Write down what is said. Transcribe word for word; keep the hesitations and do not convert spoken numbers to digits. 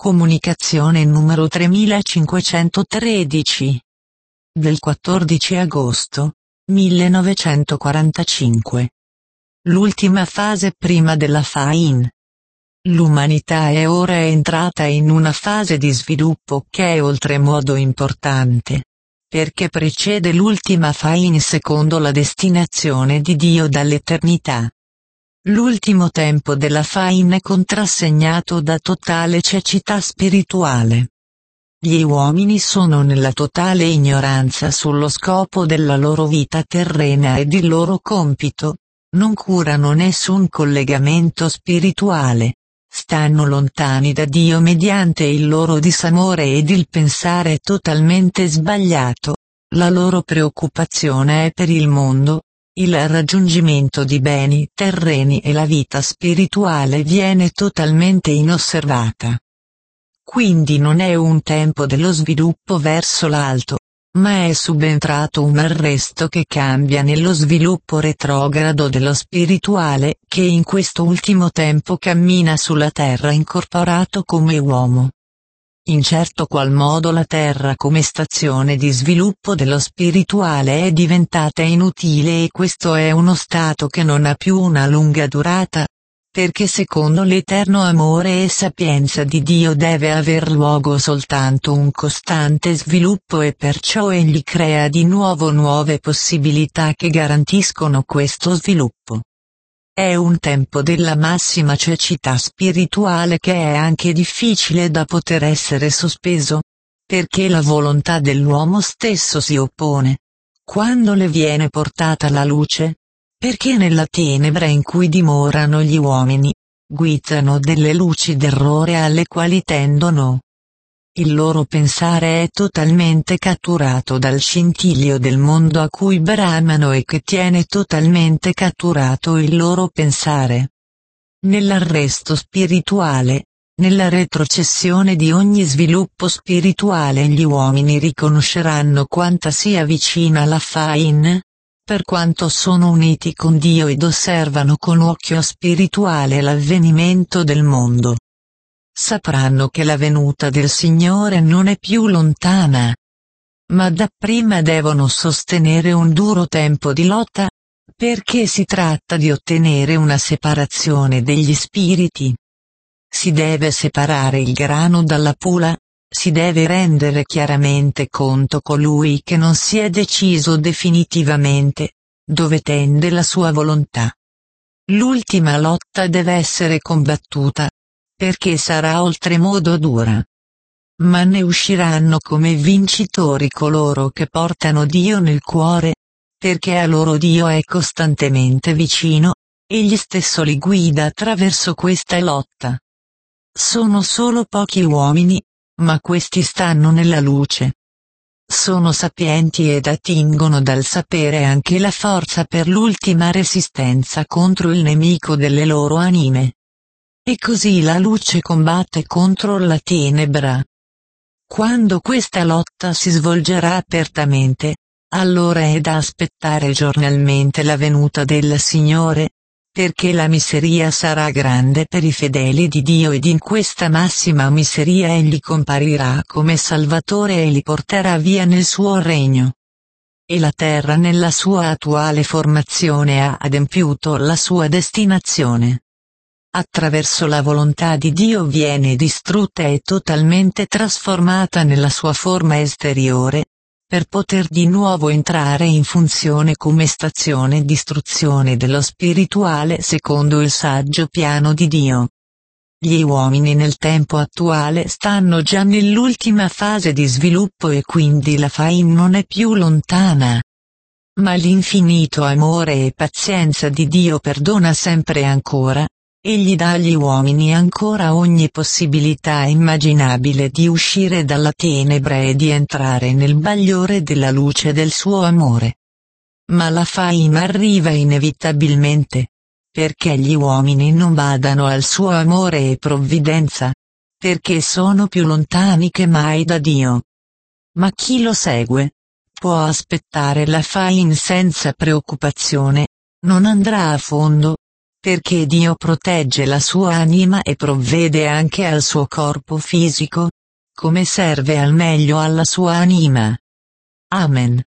Comunicazione numero tremilacinquecentotredici. Del quattordici agosto millenovecentoquarantacinque. L'ultima fase prima della Fain. L'umanità è ora entrata in una fase di sviluppo che è oltremodo importante, perché precede l'ultima Fain secondo la destinazione di Dio dall'eternità. L'ultimo tempo della Fain è contrassegnato da totale cecità spirituale. Gli uomini sono nella totale ignoranza sullo scopo della loro vita terrena ed il loro compito, non curano nessun collegamento spirituale, stanno lontani da Dio mediante il loro disamore ed il pensare è totalmente sbagliato, la loro preoccupazione è per il mondo, il raggiungimento di beni terreni e la vita spirituale viene totalmente inosservata. Quindi non è un tempo dello sviluppo verso l'alto, ma è subentrato un arresto che cambia nello sviluppo retrogrado dello spirituale che in questo ultimo tempo cammina sulla terra incorporato come uomo. In certo qual modo la terra come stazione di sviluppo dello spirituale è diventata inutile e questo è uno stato che non ha più una lunga durata, perché secondo l'eterno amore e sapienza di Dio deve aver luogo soltanto un costante sviluppo e perciò egli crea di nuovo nuove possibilità che garantiscono questo sviluppo. È un tempo della massima cecità spirituale che è anche difficile da poter essere sospeso, perché la volontà dell'uomo stesso si oppone, quando le viene portata la luce, perché nella tenebra in cui dimorano gli uomini, guizzano delle luci d'errore alle quali tendono. Il loro pensare è totalmente catturato dal scintillio del mondo a cui bramano e che tiene totalmente catturato il loro pensare. Nell'arresto spirituale, nella retrocessione di ogni sviluppo spirituale gli uomini riconosceranno quanta sia vicina la Fain, per quanto sono uniti con Dio ed osservano con occhio spirituale l'avvenimento del mondo. Sapranno che la venuta del Signore non è più lontana. Ma dapprima devono sostenere un duro tempo di lotta, perché si tratta di ottenere una separazione degli spiriti. Si deve separare il grano dalla pula, si deve rendere chiaramente conto colui che non si è deciso definitivamente, dove tende la sua volontà. L'ultima lotta deve essere combattuta, perché sarà oltremodo dura. Ma ne usciranno come vincitori coloro che portano Dio nel cuore, perché a loro Dio è costantemente vicino, egli stesso li guida attraverso questa lotta. Sono solo pochi uomini, ma questi stanno nella luce. Sono sapienti ed attingono dal sapere anche la forza per l'ultima resistenza contro il nemico delle loro anime. E così la luce combatte contro la tenebra. Quando questa lotta si svolgerà apertamente, allora è da aspettare giornalmente la venuta del Signore, perché la miseria sarà grande per i fedeli di Dio ed in questa massima miseria egli comparirà come Salvatore e li porterà via nel suo regno. E la terra nella sua attuale formazione ha adempiuto la sua destinazione. Attraverso la volontà di Dio viene distrutta e totalmente trasformata nella sua forma esteriore, per poter di nuovo entrare in funzione come stazione di istruzione dello spirituale secondo il saggio piano di Dio. Gli uomini nel tempo attuale stanno già nell'ultima fase di sviluppo e quindi la Fain non è più lontana. Ma l'infinito amore e pazienza di Dio perdona sempre ancora. Egli dà agli uomini ancora ogni possibilità immaginabile di uscire dalla tenebra e di entrare nel bagliore della luce del suo amore. Ma la Fain arriva inevitabilmente, perché gli uomini non badano al suo amore e provvidenza, perché sono più lontani che mai da Dio. Ma chi lo segue, può aspettare la Fain senza preoccupazione, non andrà a fondo, perché Dio protegge la sua anima e provvede anche al suo corpo fisico, come serve al meglio alla sua anima. Amen.